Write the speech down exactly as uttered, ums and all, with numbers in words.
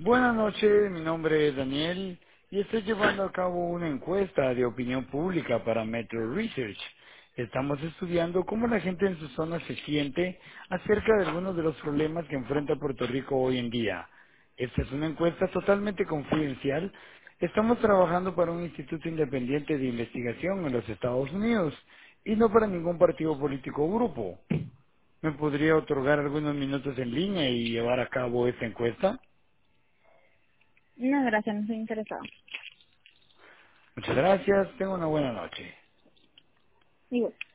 Buenas noches, mi nombre es Daniel y estoy llevando a cabo una encuesta de opinión pública para Metro Research. Estamos estudiando cómo la gente en su zona se siente acerca de algunos de los problemas que enfrenta Puerto Rico hoy en día. Esta es una encuesta totalmente confidencial. Estamos trabajando para un instituto independiente de investigación en los Estados Unidos y no para ningún partido político o grupo. ¿Me podría otorgar algunos minutos en línea y llevar a cabo esta encuesta? No, gracias, no estoy interesado. Muchas gracias. Tengo una buena noche. Igual.